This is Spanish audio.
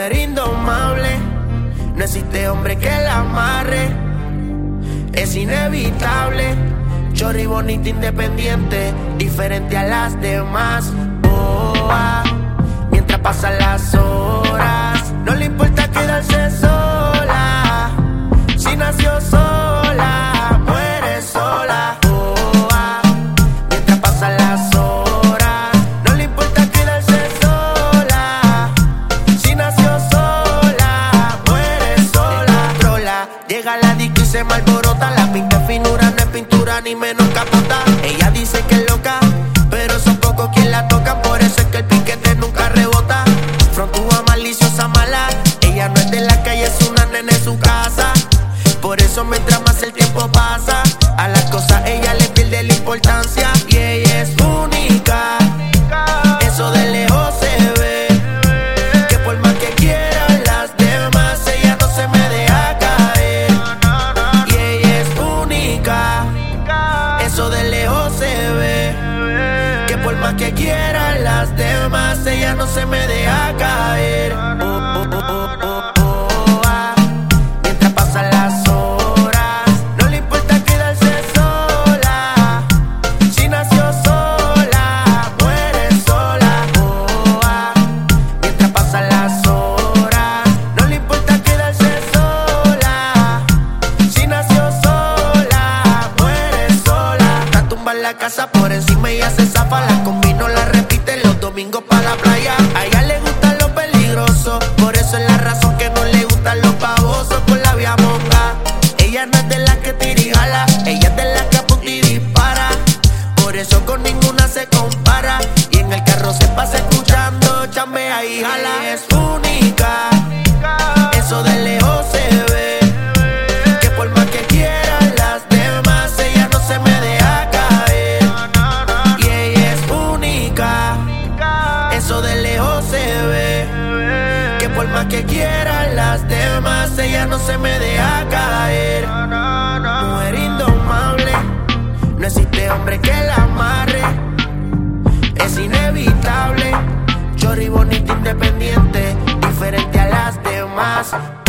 Mujer indomable, no existe hombre que la amarre. Es inevitable, chorri bonita, independiente, diferente a las demás. Mientras pasan las horas, no le importa quedarse sola. Si nació sola, muere sola. Mientras pasan las horas, no le importa quedarse sola. Si nació sola, muere sola. Trola, llega la disco y se me alborota. La pinta es finura, no es pintura ni menos capota. Ella dice que es loca, pero son pocos quien la tocan. Por eso es que el piquete nunca rebota. Frontúa maliciosa, mala. Ella no es de la calle, es una nena en su casa. Por eso mientras más el tiempo pasa, a las cosas ella le pierde la importancia. Y ella es única, eso de lejos se ve. Que por más que quieran las demás, ella no se me deja caer. Y ella es única, eso de lejos se ve. Que por más que quieran las demás, ella no se me deja caer. Mientras pasan las horas, no le importa quedarse sola. Si nació sola, muere sola. Mientras pasan las horas, no le importa quedarse sola. Si nació sola, muere sola. Está tumba en la casa, por encima ella se zafa. La combino, la repite los domingos pa' la playa. A ella le gusta lo peligroso, por eso es la razón que no le gustan los babosos con la vía monga. Ella no es de las que tira y jala, ella es de las que apunta y dispara. Por eso con ninguna se compara. Y en el carro se pasa escuchando, chambea y jala. Es única, eso de lejos se ve. Que por más que quieran las demás, ella no se me deja caer. Y ella es única, eso de lejos se ve. Que por más que quieran las demás, ella no se me deja caer. Mujer indomable, no existe hombre que la amarre. Es inevitable, chorri bonita, independiente, diferente a las demás.